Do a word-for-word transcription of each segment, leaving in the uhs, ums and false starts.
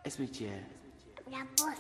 اسمت چیه؟ عباس.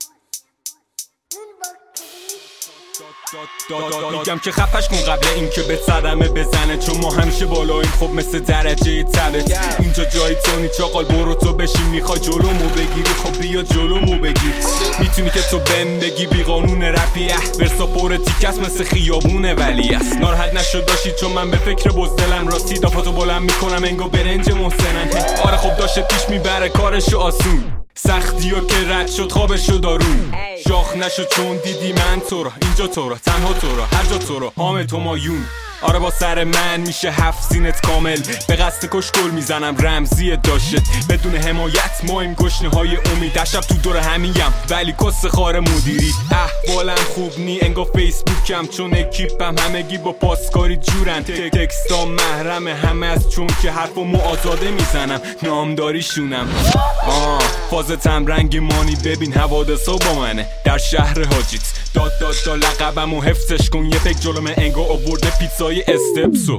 میگم که خفش کن قبل اینکه به صدمه بزنه، چون ما همیشه بالاییم خب مثل درجه تبت. اینجا جایی تونی چاقال، برو تو بشین. میخوای جلومو بگیری خب بیا جلومو بگیر. میتونی که تو بهم بگی بی قانون رپی اه ورسا پر تیکست مثل خیابونه ولی است. ناراحت نشد داشتی چون من به فکر بزدلم، راستی دافاتو بلند میکنم انگو برنج محسنم. آره خب داشته پیش میبره کارشو آسون، سختیو که رد شد خوابشو دارون. شاخ نشد چون دیدی من تو را، اینجا تو را، تنها تو را، هر جا تو را، حام تو مایون. آره با سر من میشه هفت سینت کامل، به قصد کشکل میزنم رمزی داشت. بدون حمایت ما این گشنه های امید، شب تو دور همیم ولی کس خار مدیری. احوالم خوب نی انگا فیسبوکم، چون اکیپم همگی با پاسکاری جورن. تکستا محرم همه از چون که حرفمو آزاده میزنم، نامداریشونم. آه فازتم رنگ مانی، ببین حوادثا با منه در شهر حاجیت. داد داد دا لقبمو حفظش کن، یه پک جلوم انگا آورده پیتزای استپسو.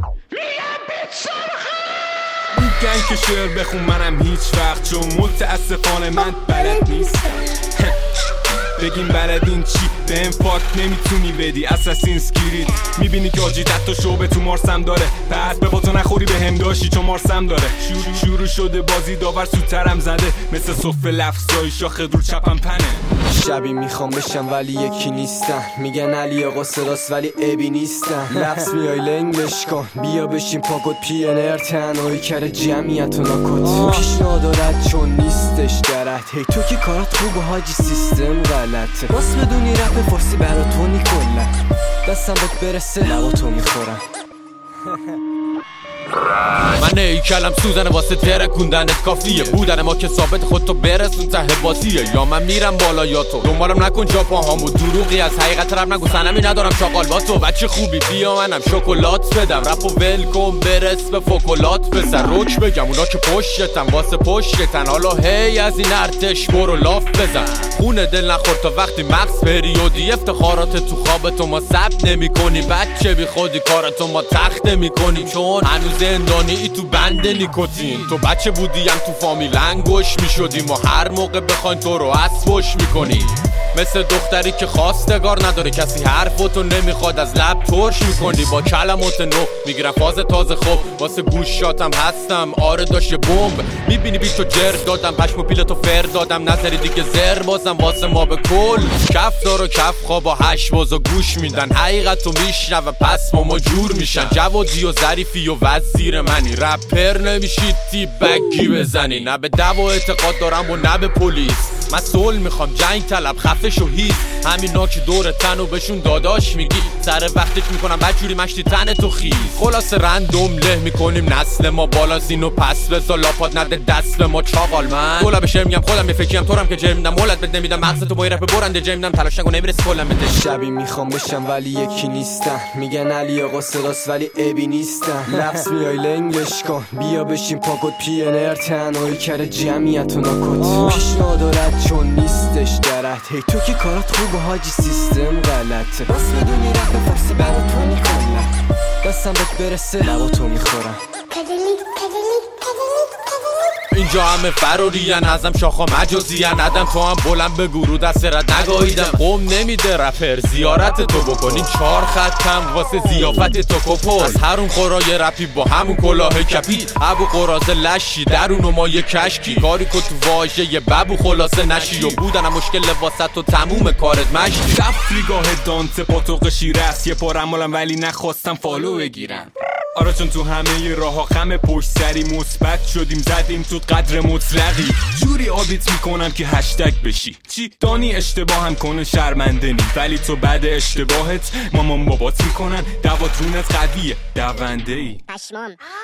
میگن که شعر بخون منم هیچ وقت، چون متاسفانه من بلد نیستم. بگیم بلدین چی؟ بهم فاک نمیتونی بدی اساسینز کرید. میبینی که آجی حتی شعبه تو مارسم داره، پس به بازا نخوری به هم داشتی چون مارسم داره. شروع شروع شده بازی داور سوترم زده، مثل صفه لفظای شاخ رو چپم پنه. شبی میخوام بشم ولی یکی نیستم، میگن علی آقا صداست ولی ابی نیستم. لفظ میای لنگش کن، بیا بشین پاکت پی ان ار تنهایی کره جمعیت و ناکت. پیشنهاد دارد چون نیستش درت، هی تو که کارات خوبه حاجی سیستم غلطه. باس بدونی رپ فارسی برا تو نیکلا، دستم بهت برسه لبا تو میخورم. من هیکلم سوزنه واسه ترکوندنت کافیه، بودن ما که ثابت خودتو برسون ته بازیه. یا من میرم بالا یا تو، دنبالم نکن جا پاهامو، دروغی از حقیقت رپ نگو، سنمی ندارم چاقال با تو. بچه خوبی بیا منم شکلات بدم، رپو ول کن برس به فوکولات بزن. روک بگم اونا که پشتتن واسه پشتتن، حالا هی از این ارتش برو لاف بزن. خونه دل نخور تا وقتی مغز پریودی، افتخارات تو خوابتو ما ثبت نمی کنی. بچه بی خودی کارتو ما تخت نمی کنی، چون هنوز زندانی ای تو بند نیکوتین. تو بچه بودیم تو فامیل انگوش میشدیم و هر موقع بخواین تو رو اسبش میکنی. مثل دختری که خواستگار نداره، کسی حرفاتو نمیخواد از لب ترش میکنی. با کلمات نو میگیرم فاز تازه خوب، واسه گوشاتم هستم آره داشت بمب. میبینی بی تو جر دادم، پشم و پیلتو فر دادم، نظری دیگه زر بازم واسه ما به کل. کف دار و کف خواب و هش بازا گوش میدن، حقیقتو میشنوه پس ما ما جور میشن. جوادی و ظریفی و وزیر منی، رپر نمیشید تی بگی بزنی. نه به دوا اعتقاد دارم و نه به پلیس، من صلح میخوام جنگ طلب خفش و هیز. همینا که دور تنو بهشون داداش میگی، سر وقتش میکنم بدجوری مشتی تن تو خیز. خلاص رندوم له میکنیم نسل ما، بالا زین و پس بزا لاپاد نده دست به ما چاقال. من دولا بشه میگم خودم بفکریم تورم که جر میدم، مولت بد نمیدم مغز تو با رپ برنده جر میدم. تلاش نکن نمیرس کلم بده. شبی میخوام بشم ولی یکی نیستم، میگن علی آقا صداست ولی ابی نیستم. لفظ میای لنگش کن، بیا بشین پاکت پی ان ار تنهایی کره جمعیت و ناکت. پیشنهاد دارد چون نیستش درت، هی تو که کارات خوبه حاجی سیستم غلطه. باس بدونی رپ فارسی برا تو نیکلا، دستم بهت برسه لبا تو میخورم. اینجا همه فرارین، ازم شاخا مجازین. ندم تو هم بلند به گروه دست رد نگاهیدم. قوم نمیده رپر زیارت تو بکنین، چار خطم واسه زیافت تو کپل. از هرون خورای رپی با همون کلاه کپی، ابو قراز لشی درون و ما یه کشکی. کاری که تو واژه یه ببو خلاصه نشی، و بودن مشکل واسه تو تموم کارت مشتی. دفتریگاه دانت پاتوق شیره است، یه پارم مالم ولی نخواستم فالو بگیرم. آره چون تو همه راه ها خم پشت سری مثبت شدیم، زدیم تو قدر مطلقی. جوری آبیت میکنم که هشتگ بشی، چی دانی اشتباه هم کنه شرمنده نی، ولی تو بعد اشتباهت مامان بابات میکنن دوات رونت قویه دونده ای. پشمام